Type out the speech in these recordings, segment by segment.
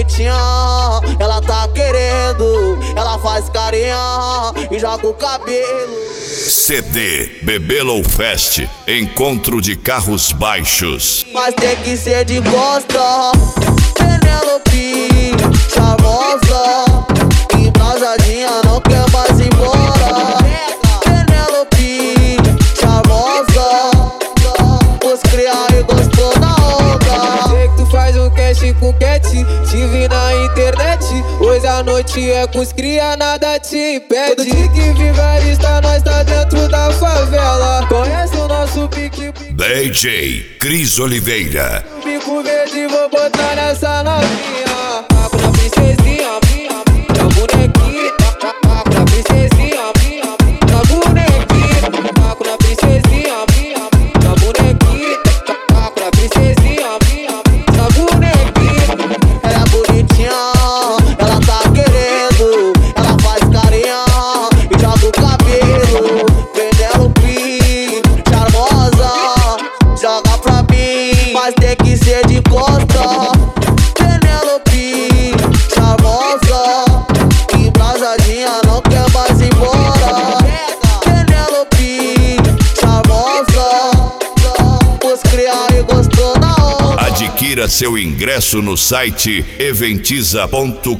bonitinha, ela tá querendo, ela faz carinha e joga o cabelo. CD Bebelo Fest, encontro de carros baixos. Mas tem que ser de costa, Penelope, charmosa, embrasadinha, não quer mais ir embora. Penelope, charmosa, os cria e gostou da onda. Sei que tu faz um cast com cat, te vi na internet. Hoje a noite é com os cria, nada te impede. Todo dia que vigarista, nós tá dentro da favela. Conhece o nosso pique? DJ Cris Oliveira. Bico verde, vou botar nessa novinha. Papo na princesinha, na bonequinha. Papo na princesinha, na bonequinha. Papo na princesinha, na bonequinha. Papo na princesinha, na bonequinha. Ela é bonitinha, ela tá querendo, ela faz carinha e joga o cabelo. Penelope, charmosa, joga pra mim, mas tem que ser de costa. Penelope, charmosa, embrasadinha, não quer mais ir embora. Penelope, charmosa, os cria e gostou da onda. Adquira seu ingresso no site eventiza.com.br.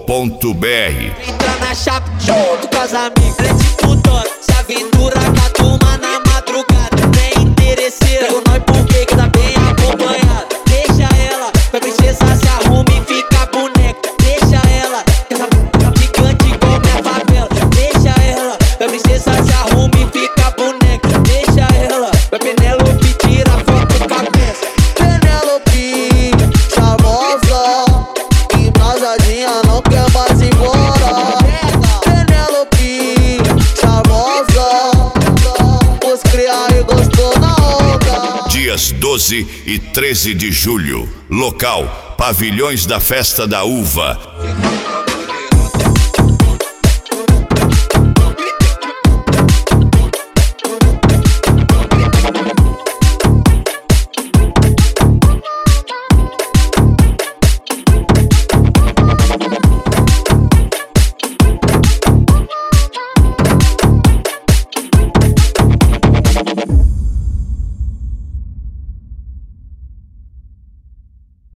Entra na chapa junto com as amigas. Ela é tipo Dora, se aventura com a turma na madrugada. Tem interesseira, com nós porque que tá bem acompanhado. Deixa ela, pra princesa se arruma e fica boneca. Deixa ela, essa gigante igual minha favela. Deixa ela, pra princesa se arruma e fica boneca. Deixa ela, pra Penelope tira foto com a peça. Penelope, charmosa, embrasadinha, não quer mais ir embora. Penelope, charmosa, os cria e gostou da onda. Dias 12 e 13 de julho. Local: Pavilhões da Festa da Uva.